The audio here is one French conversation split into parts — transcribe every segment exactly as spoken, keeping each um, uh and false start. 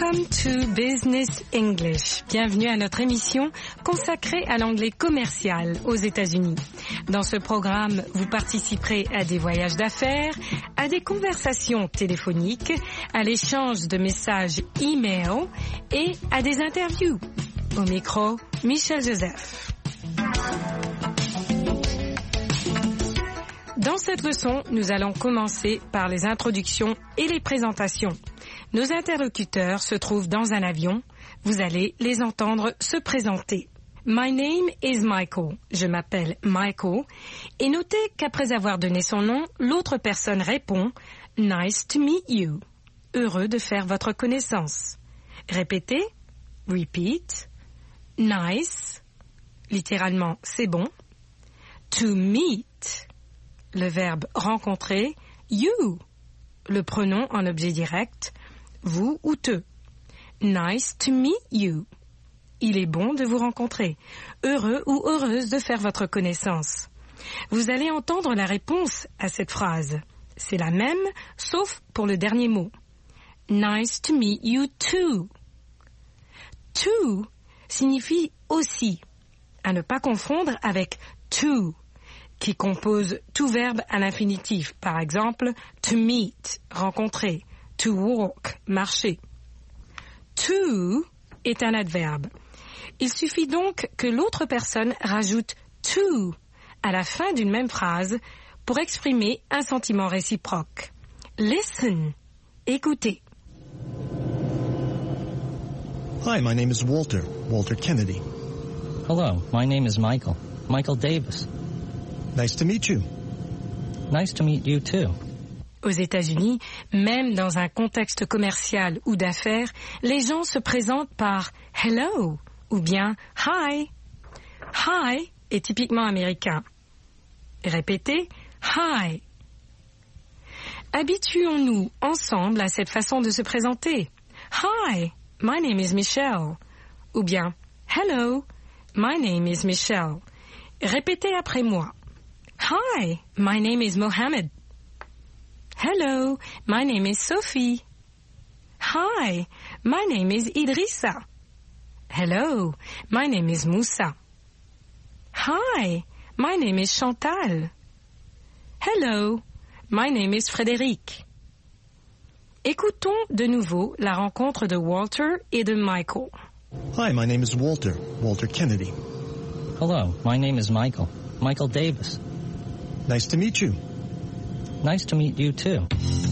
Welcome to Business English. Bienvenue à notre émission consacrée à l'anglais commercial aux États-Unis. Dans ce programme, vous participerez à des voyages d'affaires, à des conversations téléphoniques, à l'échange de messages e-mail et à des interviews. Au micro, Michel Joseph. Dans cette leçon, nous allons commencer par les introductions et les présentations. Nos interlocuteurs se trouvent dans un avion. Vous allez les entendre se présenter. My name is Michael. Je m'appelle Michael. Et notez qu'après avoir donné son nom, l'autre personne répond « Nice to meet you ». Heureux de faire votre connaissance. Répétez. Repeat. Nice. Littéralement, c'est bon. To meet. Le verbe rencontrer. You. Le pronom en objet direct. Vous ou te. Nice to meet you. Il est bon de vous rencontrer. Heureux ou heureuse de faire votre connaissance. Vous allez entendre la réponse à cette phrase. C'est la même, sauf pour le dernier mot. Nice to meet you too. To signifie aussi. À ne pas confondre avec to, qui compose tout verbe à l'infinitif. Par exemple, to meet, rencontrer. To walk, marcher. To est un adverbe. Il suffit donc que l'autre personne rajoute to à la fin d'une même phrase pour exprimer un sentiment réciproque. Listen, écoutez. Hi, my name is Walter, Walter Kennedy. Hello, my name is Michael, Michael Davis. Nice to meet you. Nice to meet you too. Aux États-Unis, même dans un contexte commercial ou d'affaires, les gens se présentent par « hello » ou bien « hi ». « Hi » est typiquement américain. Répétez « hi ». Habituons-nous ensemble à cette façon de se présenter. « Hi, my name is Michelle » ou bien « hello, my name is Michelle ». Répétez après moi. « Hi, my name is Mohammed ». Hello, my name is Sophie. Hi, my name is Idrissa. Hello, my name is Moussa. Hi, my name is Chantal. Hello, my name is Frédéric. Écoutons de nouveau la rencontre de Walter et de Michael. Hi, my name is Walter, Walter Kennedy. Hello, my name is Michael, Michael Davis. Nice to meet you. Nice to meet you too.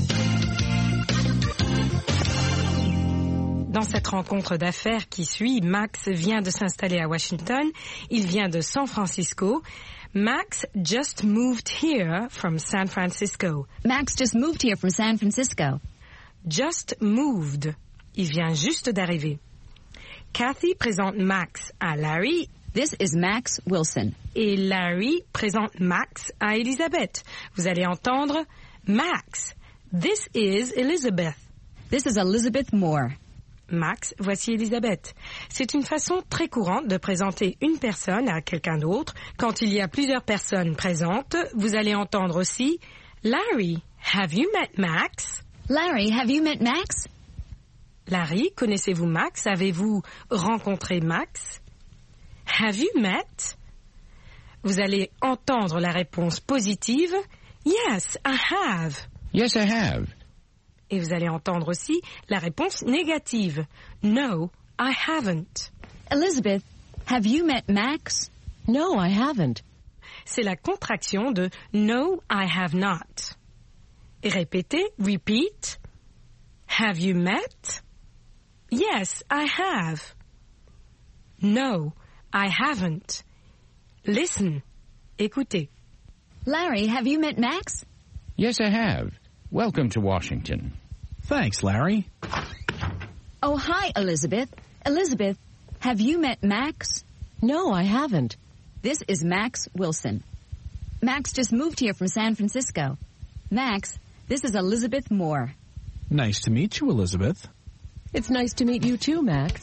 Dans cette rencontre d'affaires qui suit, Max vient de s'installer à Washington. Il vient de San Francisco. Max just moved here from San Francisco. Max just moved here from San Francisco. Just moved. Il vient juste d'arriver. Kathy présente Max à Larry. This is Max Wilson. Et Larry présente Max à Elizabeth. Vous allez entendre Max. This is Elizabeth. This is Elizabeth Moore. Max, voici Elizabeth. C'est une façon très courante de présenter une personne à quelqu'un d'autre. Quand il y a plusieurs personnes présentes, vous allez entendre aussi Larry, have you met Max? Larry, have you met Max? Larry, connaissez-vous Max? Avez-vous rencontré Max? Have you met? Vous allez entendre la réponse positive. Yes, I have. Yes, I have. Et vous allez entendre aussi la réponse négative. No, I haven't. Elizabeth, have you met Max? No, I haven't. C'est la contraction de No, I have not. Et répétez, repeat. Have you met? Yes, I have. No, I haven't. Listen. Écoutez. Larry, have you met Max? Yes, I have. Welcome to Washington. Thanks, Larry. Oh, hi, Elizabeth. Elizabeth, have you met Max? No, I haven't. This is Max Wilson. Max just moved here from San Francisco. Max, this is Elizabeth Moore. Nice to meet you, Elizabeth. It's nice to meet you too, Max.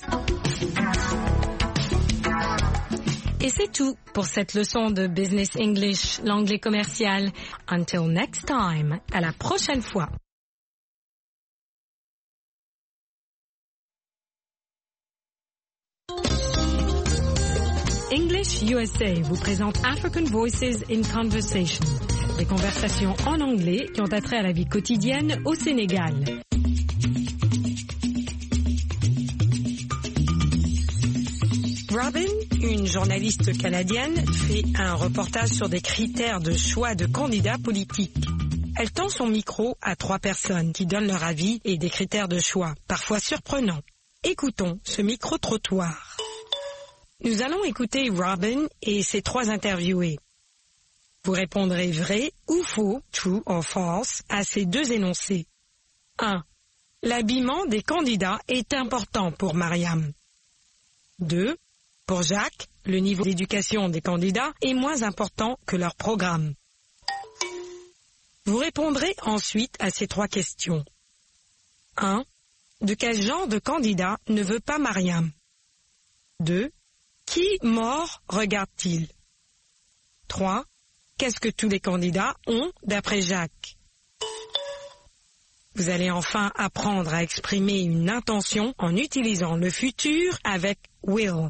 Et c'est tout pour cette leçon de Business English, l'anglais commercial. Until next time, à la prochaine fois. English U S A vous présente African Voices in Conversation, des conversations en anglais qui ont attrait à la vie quotidienne au Sénégal. Robin, une journaliste canadienne, fait un reportage sur des critères de choix de candidats politiques. Elle tend son micro à trois personnes qui donnent leur avis et des critères de choix, parfois surprenants. Écoutons ce micro-trottoir. Nous allons écouter Robin et ses trois interviewés. Vous répondrez vrai ou faux, true or false, à ces deux énoncés. un. L'habillement des candidats est important pour Mariam. deux. Pour Jacques, le niveau d'éducation des candidats est moins important que leur programme. Vous répondrez ensuite à ces trois questions. un. De quel genre de candidat ne veut pas Mariam? deux. Qui mort regarde-t-il? trois. Qu'est-ce que tous les candidats ont d'après Jacques? Vous allez enfin apprendre à exprimer une intention en utilisant le futur avec will.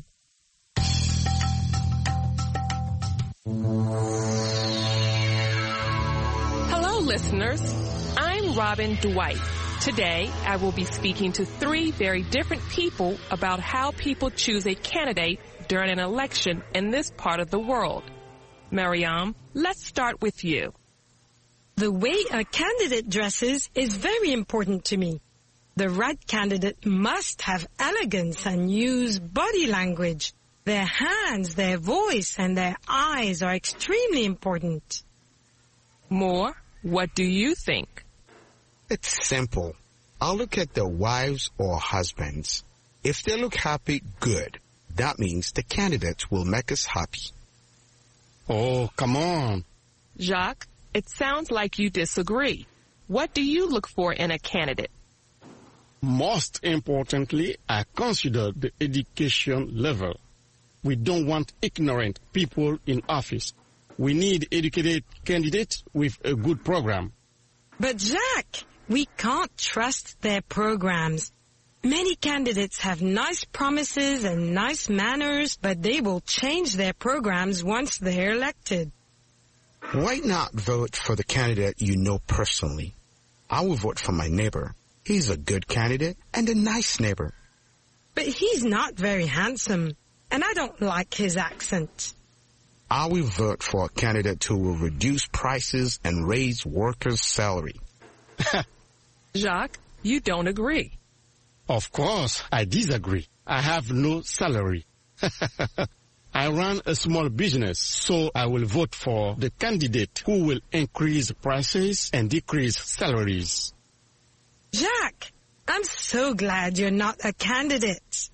Hello, listeners. I'm Robin Dwight. Today, I will be speaking to three very different people about how people choose a candidate during an election in this part of the world. Mariam, let's start with you. The way a candidate dresses is very important to me. The right candidate must have elegance and use body language. Their hands, their voice, and their eyes are extremely important. Moore, what do you think? It's simple. I'll look at their wives or husbands. If they look happy, good. That means the candidate will make us happy. Oh, come on. Jacques, it sounds like you disagree. What do you look for in a candidate? Most importantly, I consider the education level. We don't want ignorant people in office. We need educated candidates with a good program. But Jacques, we can't trust their programs. Many candidates have nice promises and nice manners, but they will change their programs once they're elected. Why not vote for the candidate you know personally? I will vote for my neighbor. He's a good candidate and a nice neighbor. But he's not very handsome, and I don't like his accent. I will vote for a candidate who will reduce prices and raise workers' salary. Jacques, you don't agree. Of course, I disagree. I have no salary. I run a small business, so I will vote for the candidate who will increase prices and decrease salaries. Jacques, I'm so glad you're not a candidate.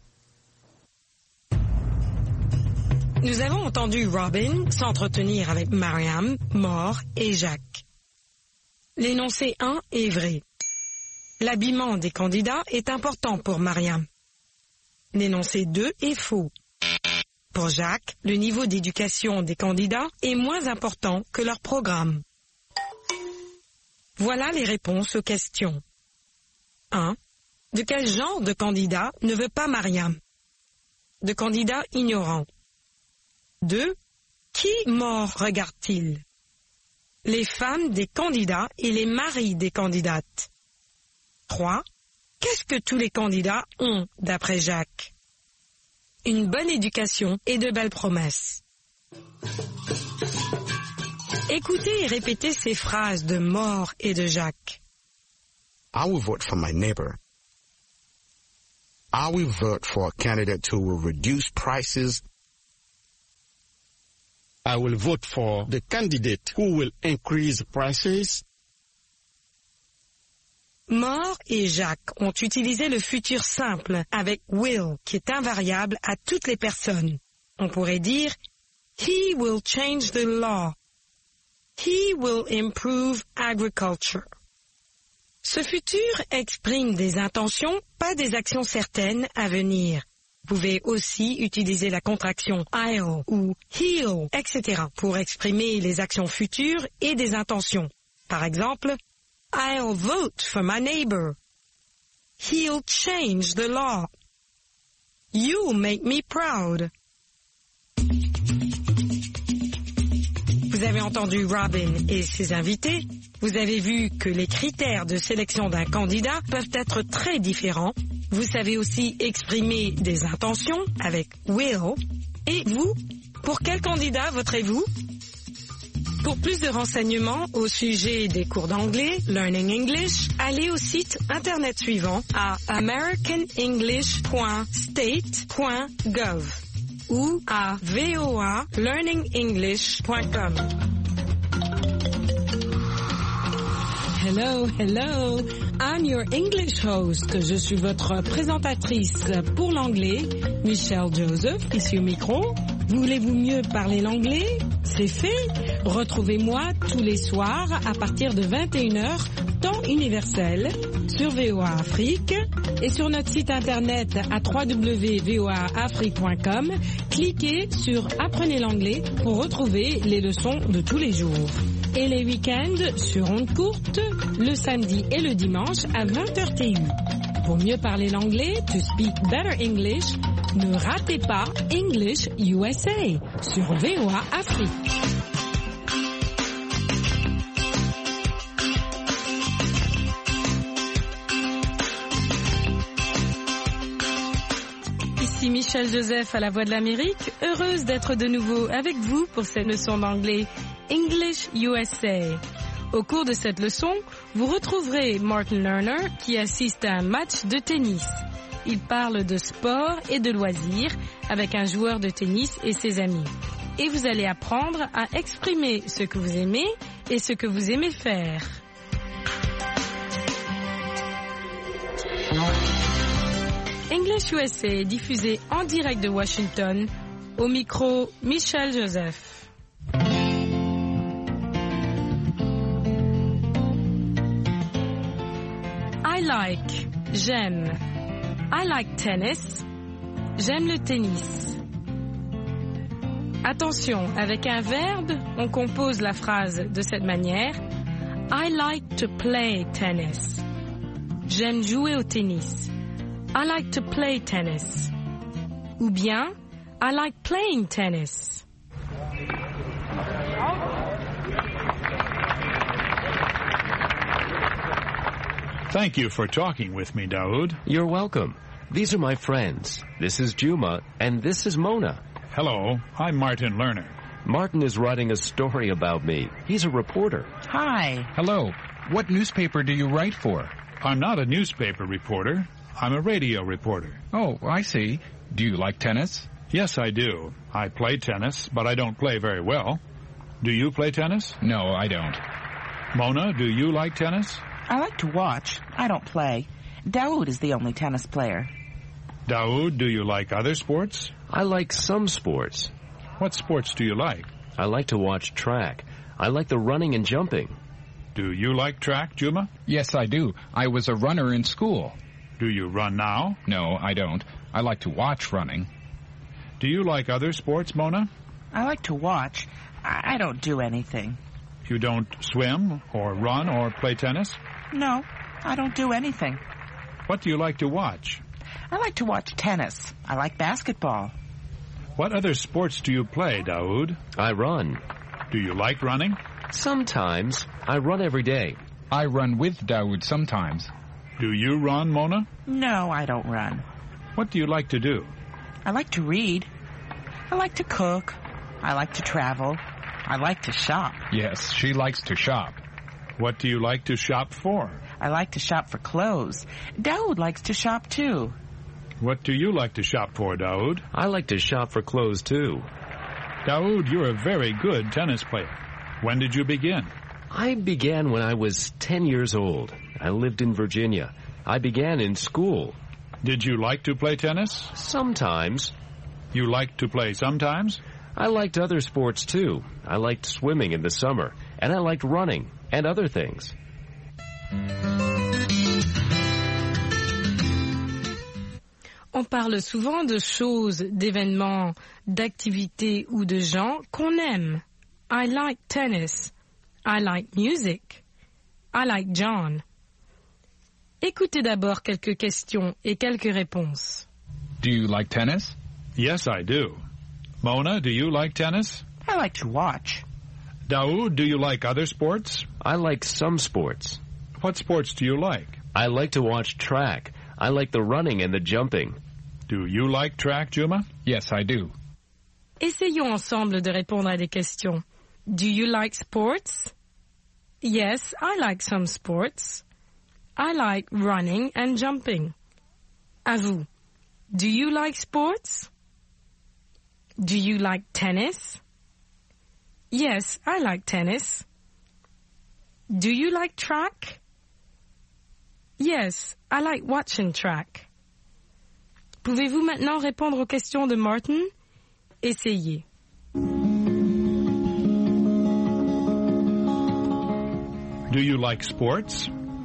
Nous avons entendu Robin s'entretenir avec Mariam, Moore et Jacques. L'énoncé un est vrai. L'habillement des candidats est important pour Mariam. L'énoncé deux est faux. Pour Jacques, le niveau d'éducation des candidats est moins important que leur programme. Voilà les réponses aux questions. un. De quel genre de candidat ne veut pas Mariam? De candidats ignorants. deux. Qui mort regarde-t-il? Les femmes des candidats et les maris des candidates. trois. Qu'est-ce que tous les candidats ont d'après Jacques? Une bonne éducation et de belles promesses. Écoutez et répétez ces phrases de Moore et de Jacques. I will vote for my neighbor. I will vote for a candidate who will reduce prices. I will vote for the candidate who will increase prices. Moore et Jacques ont utilisé le futur simple avec will, qui est invariable à toutes les personnes. On pourrait dire « He will change the law ». « He will improve agriculture ». Ce futur exprime des intentions, pas des actions certaines à venir. Vous pouvez aussi utiliser la contraction « I'll » ou « he'll », et cetera pour exprimer les actions futures et des intentions. Par exemple, I'll vote for my neighbor. He'll change the law. You'll make me proud. Vous avez entendu Robin et ses invités. Vous avez vu que les critères de sélection d'un candidat peuvent être très différents. Vous savez aussi exprimer des intentions avec will. Et vous, pour quel candidat voterez-vous? Pour plus de renseignements au sujet des cours d'anglais, Learning English, allez au site internet suivant à american english point state point gov ou à voa learning english point com. Hello, hello. I'm your English host. Je suis votre présentatrice pour l'anglais, Michelle Joseph, ici au micro. Voulez-vous mieux parler l'anglais? C'est fait. Retrouvez-moi tous les soirs à partir de vingt et une heures, temps universel, sur V O A Afrique et sur notre site internet à w w w point v o a afrique point com. Cliquez sur Apprenez l'anglais pour retrouver les leçons de tous les jours. Et les week-ends sur ondes courtes, le samedi et le dimanche à vingt heures T U. Pour mieux parler l'anglais, to speak better English, ne ratez pas English U S A sur V O A Afrique. Ici Michelle Joseph à la Voix de l'Amérique, heureuse d'être de nouveau avec vous pour cette leçon d'anglais English U S A. Au cours de cette leçon, vous retrouverez Martin Lerner qui assiste à un match de tennis. Il parle de sport et de loisirs avec un joueur de tennis et ses amis. Et vous allez apprendre à exprimer ce que vous aimez et ce que vous aimez faire. English U S A est diffusé en direct de Washington. Au micro, Michelle Joseph. I like, j'aime. I like tennis. J'aime le tennis. Attention, avec un verbe, on compose la phrase de cette manière. I like to play tennis. J'aime jouer au tennis. I like to play tennis. Ou bien, I like playing tennis. Thank you for talking with me, Daoud. You're welcome. These are my friends. This is Juma, and this is Mona. Hello, I'm Martin Lerner. Martin is writing a story about me. He's a reporter. Hi. Hello. What newspaper do you write for? I'm not a newspaper reporter. I'm a radio reporter. Oh, I see. Do you like tennis? Yes, I do. I play tennis, but I don't play very well. Do you play tennis? No, I don't. Mona, do you like tennis? I like to watch. I don't play. Daoud is the only tennis player. Daoud, do you like other sports? I like some sports. What sports do you like? I like to watch track. I like the running and jumping. Do you like track, Juma? Yes, I do. I was a runner in school. Do you run now? No, I don't. I like to watch running. Do you like other sports, Mona? I like to watch. I, I don't do anything. You don't swim or run or play tennis? No, I don't do anything. What do you like to watch? I like to watch tennis. I like basketball. What other sports do you play, Daoud? I run. Do you like running? Sometimes. I run every day. I run with Daoud sometimes. Do you run, Mona? No, I don't run. What do you like to do? I like to read. I like to cook. I like to travel. I like to shop. Yes, she likes to shop. What do you like to shop for? I like to shop for clothes. Daoud likes to shop too. What do you like to shop for, Daoud? I like to shop for clothes too. Daoud, you're a very good tennis player. When did you begin? I began when I was ten years old. I lived in Virginia. I began in school. Did you like to play tennis? Sometimes. You liked to play sometimes? I liked other sports too. I liked swimming in the summer, and I liked running and other things. On parle souvent de choses, d'événements, d'activités ou de gens qu'on aime. I like tennis. I like music. I like John. Écoutez d'abord quelques questions et quelques réponses. Do you like tennis? Yes, I do. Mona, do you like tennis? I like to watch. Daoud, do you like other sports? I like some sports. What sports do you like? I like to watch track. I like the running and the jumping. Do you like track, Juma? Yes, I do. Essayons ensemble de répondre à des questions. Do you like sports? Yes, I like some sports. I like running and jumping. À vous. Do you like sports? Do you like tennis? Yes, I like tennis. Do you like track? Yes, I like watching track. Pouvez-vous maintenant répondre aux questions de Martin? Essayez. Do you like sports?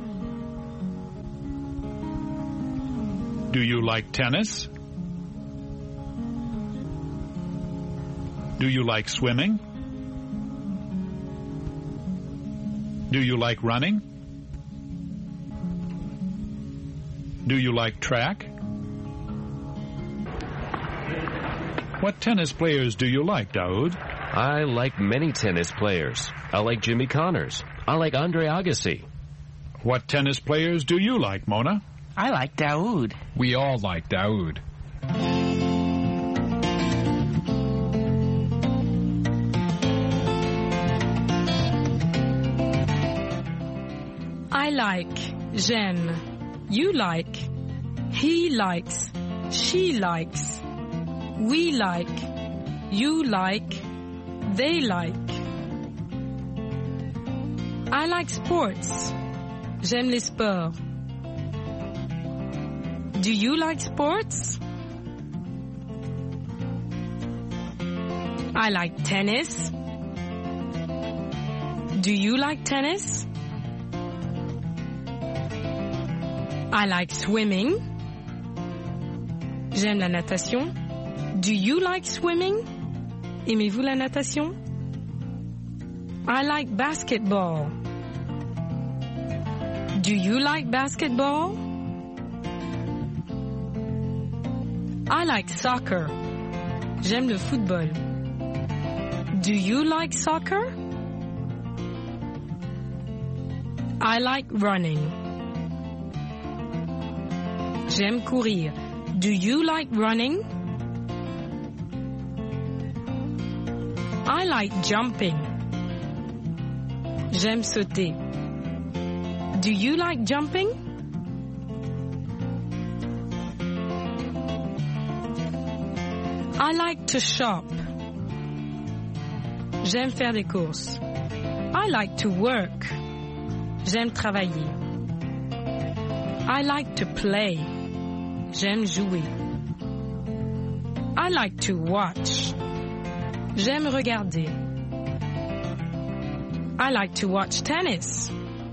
Do you like tennis? Do you like swimming? Do you like running? Do you like track? What tennis players do you like, Daoud? I like many tennis players. I like Jimmy Connors. I like Andre Agassi. What tennis players do you like, Mona? I like Daoud. We all like Daoud. I like, j'aime, you like, he likes, she likes, we like, you like, they like. I like sports. J'aime les sports. Do you like sports? I like tennis. Do you like tennis? I like swimming. J'aime la natation. Do you like swimming? Aimez-vous la natation? I like basketball. Do you like basketball? I like soccer. J'aime le football. Do you like soccer? I like running. J'aime courir. Do you like running? I like jumping. J'aime sauter. Do you like jumping? I like to shop. J'aime faire des courses. I like to work. J'aime travailler. I like to play. J'aime jouer. I like to watch. J'aime regarder. I like to watch tennis.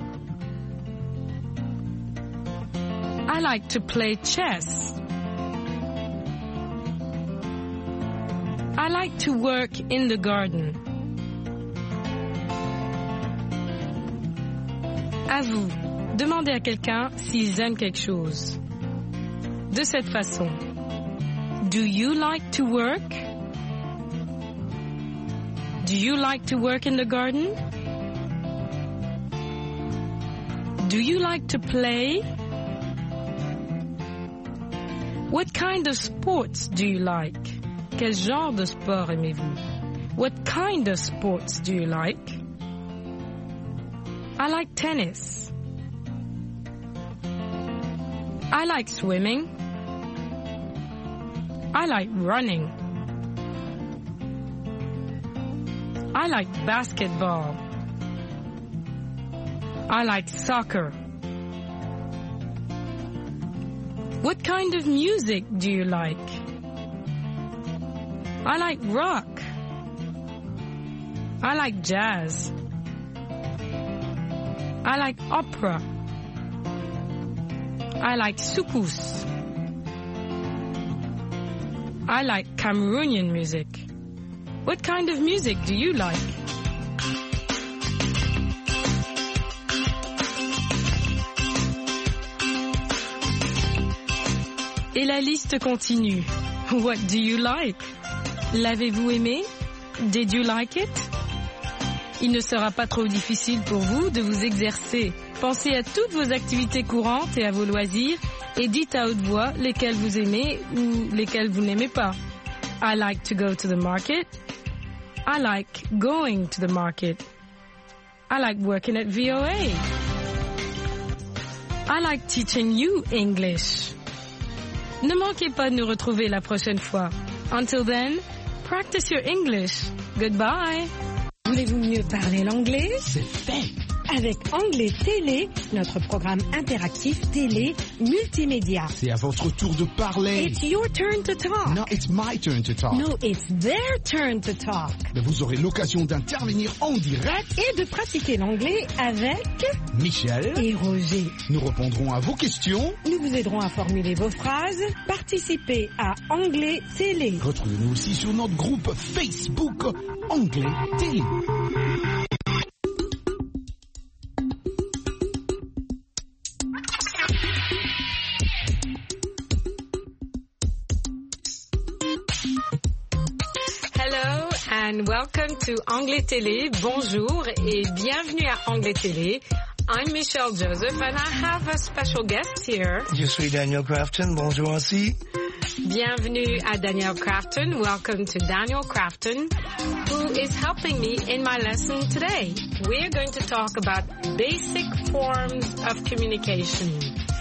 I like to play chess. I like to work in the garden. À vous, demandez à quelqu'un s'ils aiment quelque chose. De cette façon. Do you like to work? Do you like to work in the garden? Do you like to play? What kind of sports do you like? Quel genre de sport aimez-vous? What kind of sports do you like? I like tennis. I like swimming. I like running. I like basketball. I like soccer. What kind of music do you like? I like rock. I like jazz. I like opera. I like soukous. I like Cameroonian music. What kind of music do you like? Et la liste continue. What do you like? L'avez-vous aimé? Did you like it? Il ne sera pas trop difficile pour vous de vous exercer. Pensez à toutes vos activités courantes et à vos loisirs et dites à haute voix lesquelles vous aimez ou lesquelles vous n'aimez pas. I like to go to the market. I like going to the market. I like working at V O A. I like teaching you English. Ne manquez pas de nous retrouver la prochaine fois. Until then, practice your English. Goodbye. Voulez-vous mieux parler l'anglais? C'est fait. Avec Anglais Télé, notre programme interactif télé multimédia. C'est à votre tour de parler. It's your turn to talk. No, it's my turn to talk. No, it's their turn to talk. Mais vous aurez l'occasion d'intervenir en direct et de pratiquer l'anglais avec Michel et Roger. Nous répondrons à vos questions. Nous vous aiderons à formuler vos phrases. Participez à Anglais Télé. Retrouvez-nous aussi sur notre groupe Facebook Anglais Télé. And welcome to Anglais Télé. Bonjour et bienvenue à Anglais Télé. I'm Michelle Joseph and I have a special guest here. Je suis Daniel Crafton. Bonjour aussi. Bienvenue à Daniel Crafton. Welcome to Daniel Crafton, who is helping me in my lesson today. We're going to talk about basic forms of communication.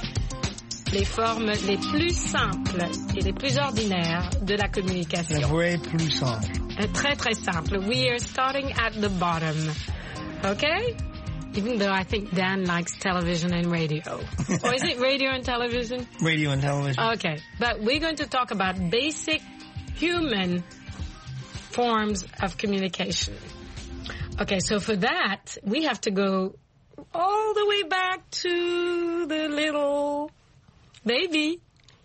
Les formes les plus simples et les plus ordinaires de la communication. Les vraies plus simples. Très très simple. We are starting at the bottom. Okay? Even though I think Dan likes television and radio. Or is it radio and television? Radio and television. Okay. But we're going to talk about basic human forms of communication. Okay, so for that, we have to go all the way back to the little baby.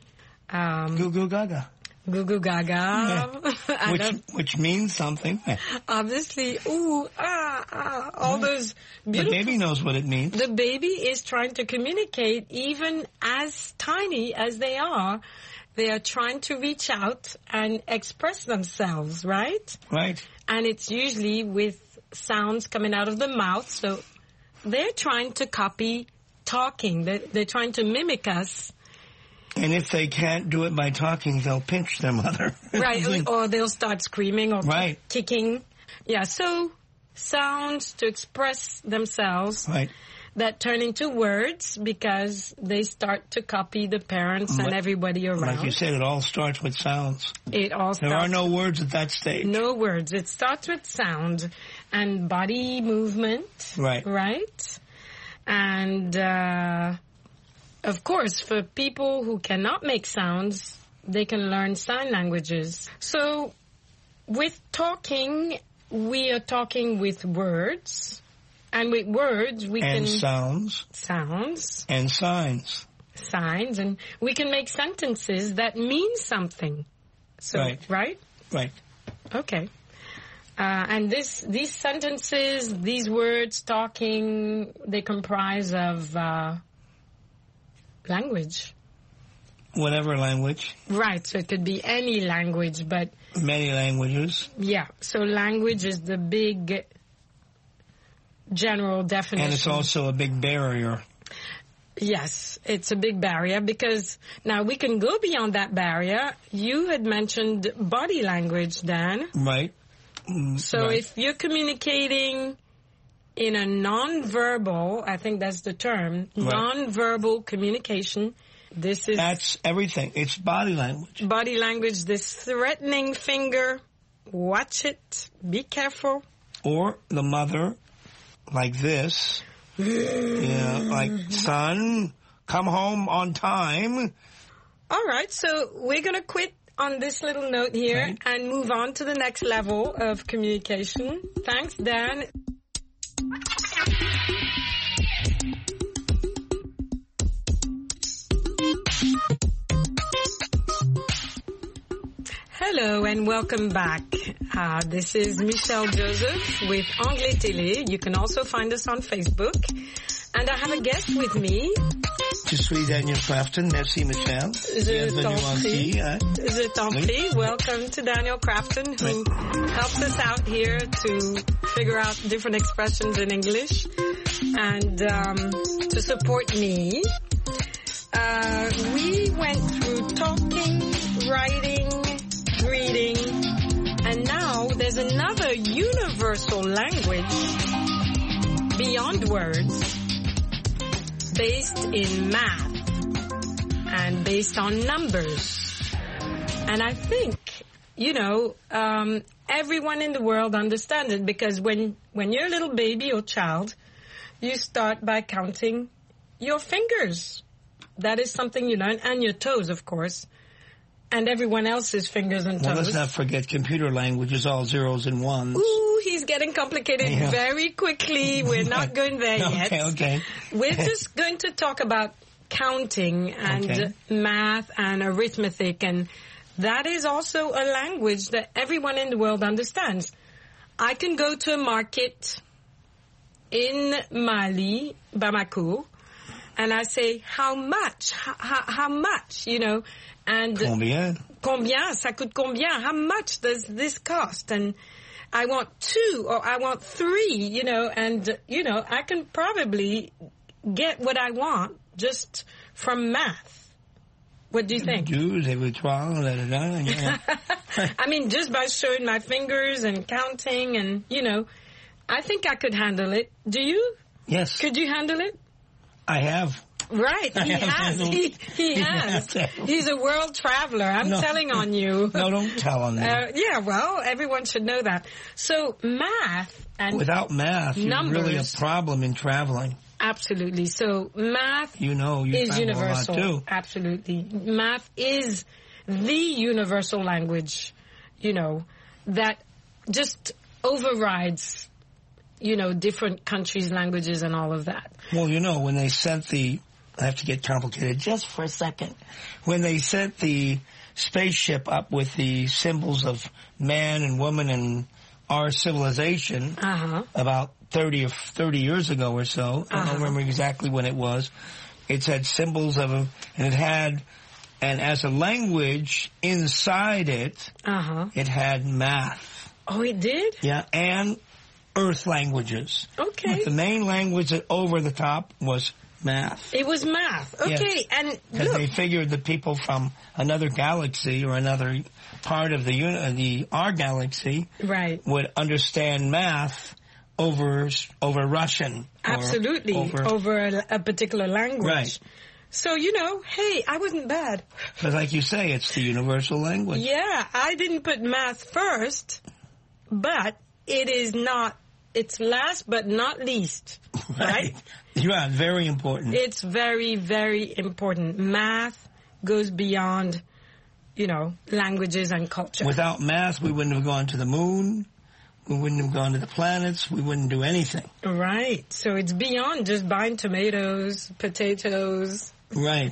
Um, Goo Goo Gaga. Goo Goo Gaga. Yeah. which, which means something. Obviously, ooh, ah, ah, all those beautiful... The baby knows what it means. The baby is trying to communicate even as tiny as they are. They are trying to reach out and express themselves, right? Right. And it's usually with sounds coming out of the mouth. So they're trying to copy talking. They're, they're trying to mimic us. And if they can't do it by talking, they'll pinch their mother. Right, or they'll start screaming or right. kicking. Yeah, so sounds to express themselves right. that turn into words because they start to copy the parents but, and everybody around. Like you said, it all starts with sounds. It all starts... There are no words at that stage. No words. It starts with sound and body movement. Right. Right? And... uh Of course, for people who cannot make sounds, they can learn sign languages. So, with talking, we are talking with words. And with words, we and can... And sounds. Sounds. And signs. Signs. And we can make sentences that mean something. So, right. Right? Right. Okay. Uh, and this, these sentences, these words, talking, they comprise of... Uh, language. Whatever language. Right, so it could be any language, but... Many languages. Yeah, so language is the big general definition. And it's also a big barrier. Yes, it's a big barrier because now we can go beyond that barrier. You had mentioned body language, Dan. Right. Mm, so right. if you're communicating... in a non-verbal, I think that's the term, right. non-verbal communication, this is... That's everything. It's body language. Body language, this threatening finger, watch it, be careful. Or the mother, like this, yeah, like, son, come home on time. All right, so we're going to quit on this little note here right. and move on to the next level of communication. Thanks, Dan. Hello and welcome back. Uh, this is Michelle Joseph with Anglais Télé. You can also find us on Facebook. And I have a guest with me. Je suis Daniel Crafton. Merci, Michelle. Je t'en prie. Je t'en prie. Welcome to Daniel Crafton, who helps us out here to figure out different expressions in English and um, to support me. Uh, we went through talking, writing, reading, and now there's another universal language beyond words, based in math and based on numbers. And I think, you know, um, everyone in the world understands it, because when, when you're a little baby or child, you start by counting your fingers. That is something you learn, and your toes, of course, and everyone else's fingers and toes. Well, let's not forget computer language is all zeros and ones. Ooh, he's getting complicated yeah. very quickly. We're not going there okay, yet. Okay, okay. We're just going to talk about counting and okay. math and arithmetic, and that is also a language that everyone in the world understands. I can go to a market in Mali, Bamako, and I say, how much? How, how, how much? You know, and combien? Combien? Ça coûte combien? How much does this cost? And I want two, or I want three, you know, and, you know, I can probably get what I want just from math. What do you think? I mean, just by showing my fingers and counting and, you know, I think I could handle it. Do you? Yes. Could you handle it? I have. Right, he has. He, he has. He's a world traveler. I'm no. telling on you. No, don't tell on me. Uh, yeah, well, everyone should know that. So math and without math, numbers, you're really a problem in traveling. Absolutely. So math you know, you is universal. A lot too. Absolutely. Math is the universal language, you know, that just overrides, you know, different countries' languages and all of that. Well, you know, when they sent the, I have to get complicated just for a second. When they sent the spaceship up with the symbols of man and woman and our civilization uh-huh. about thirty or thirty years ago or so, I don't uh-huh. remember exactly when it was, it had symbols of a, and it had, and as a language inside it, uh-huh. it had math. Oh, it did? Yeah, and Earth languages. Okay. But the main language that over the top was math. It was math. Okay, yes. and because they figured that people from another galaxy or another part of the uh, the our galaxy right. would understand math over over Russian. Absolutely, over, over a, a particular language. Right. So, you know, hey, I wasn't bad. But like you say, it's the universal language. Yeah, I didn't put math first, but it is not. It's last but not least, right? right? Yeah, very important. It's very, very important. Math goes beyond, you know, languages and culture. Without math, we wouldn't have gone to the moon. We wouldn't have gone to the planets. We wouldn't do anything. Right. So it's beyond just buying tomatoes, potatoes. Right.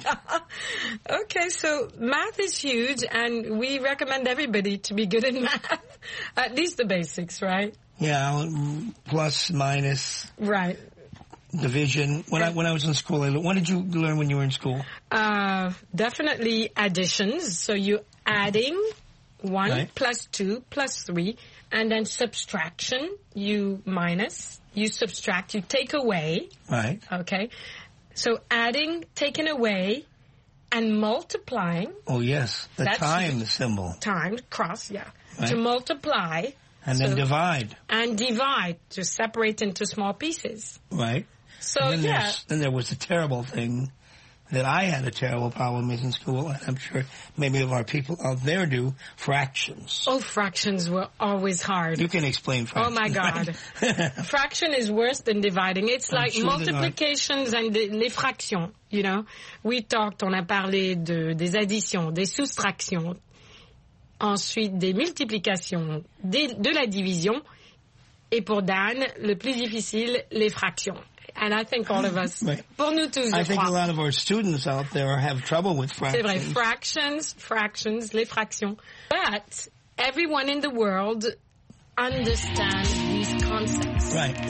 Okay, so math is huge, and we recommend everybody to be good in math. At least the basics, right? Yeah, plus, minus. Right. Division. When I when I was in school, I learned, what did you learn when you were in school? Uh, definitely additions. So you're adding one right. plus two plus three, and then subtraction. You minus. You subtract. You take away. Right. Okay. So adding, taking away, and multiplying. Oh yes, the time symbol. Time cross. Yeah. Right. To multiply. And so, then divide. And divide, to separate into small pieces. Right. So, and then yeah. Then there was the terrible thing that I had a terrible problem with in school, and I'm sure many of our people out there do, fractions. Oh, fractions were always hard. You can explain fractions. Oh, my God. Right? Fraction is worse than dividing. It's I'm like sure multiplications and the, les fractions, you know. We talked, on a parlé de, des additions, des soustractions. Ensuite, des multiplications, des, de la division. Et pour Dan, le plus difficile, les fractions. And I think all of us, right. pour nous tous, I je think crois. a lot of our students out there have trouble with fractions. C'est vrai, fractions, fractions, les fractions. But everyone in the world understands these concepts. Right.